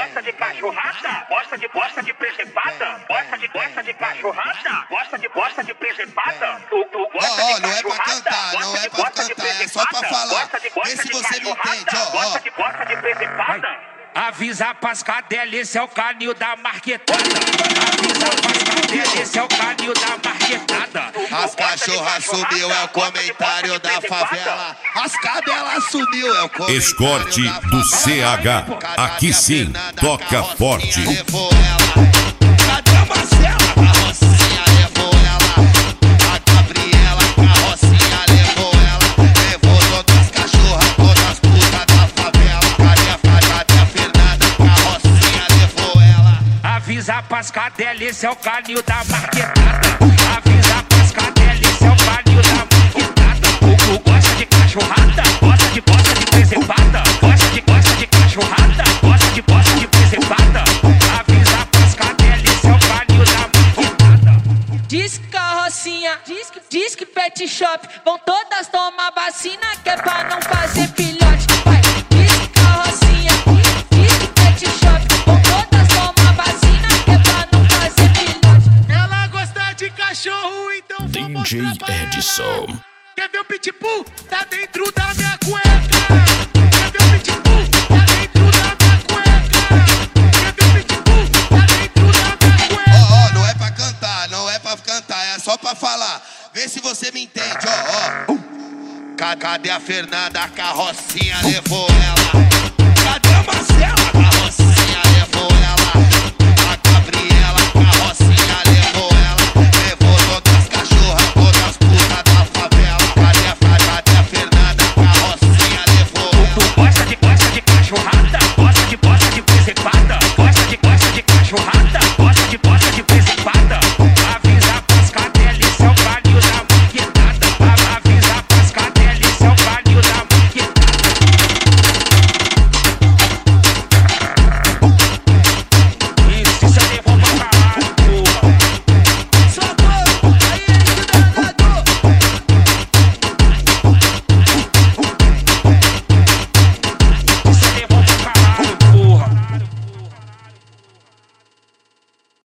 gosta de cachorrada, gosta de presepada, gosta de cachorrada, gosta de presepada. Tu gosta de não é pra cantar, não é pra cantar, é só pra falar. Vê se você me entende, Gosta de presepada. Avisa pras cadelas, esse é o canil da marquetada. Avisa pras cadelas, esse é o canil da marquetada. As cachorras sumiu, é o comentário da favela. As cadelas sumiu, é o comentário Escorte da favela. do CH, aqui sim, toca forte. Levou ela. Cadê a Marcela? Carrocinha levou ela. A Gabriela, carrocinha levou ela. Levou todas as cachorras, todas as putas da favela. Cadê a Fernanda? Carrocinha levou ela. Avisa pras cadelas, esse é o canil da marquetada. Avisa pras cadelas, esse é o canil da marquetada. Tu gosta de cachorrada, gosta de presepada, gosta de cachorrada, gosta de presepada. Avisa pras cadelas, esse é o canil da marquetada. Diz que carrocinha, diz que pet shop, vão todas tomar vacina que é pra não fazer filhote. Vai, diz que carrocinha, diz que pet shop, vão todas tomar vacina que é pra não fazer filhote. Ela gosta de cachorro, então vou mostrar pra ela. Edson. Quer ver o pitbull? Tá dentro da minha cueca. Quer ver o pitbull? Tá dentro da minha cueca. Quer ver o pitbull? Tá dentro da minha cueca. Não é pra cantar, não é pra cantar, é só pra falar. Vê se você me entende, Cadê a Fernanda? A carrocinha levou ela.